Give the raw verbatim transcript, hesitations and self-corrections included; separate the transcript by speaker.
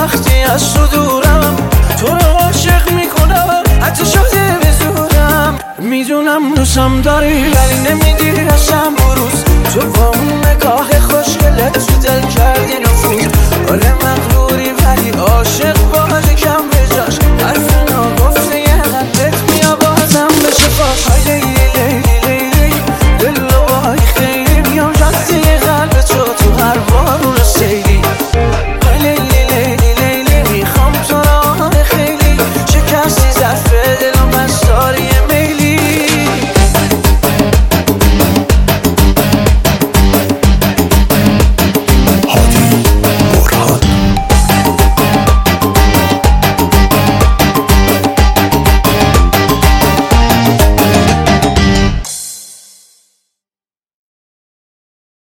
Speaker 1: وقتی از تو دورم تو رو عاشق میکنم حتی شده به زورم میدونم دوستم داری ولی نمیدی اصلا بروز تو با اون نگاه خوشگلت تو دل کردی نفوذ آره من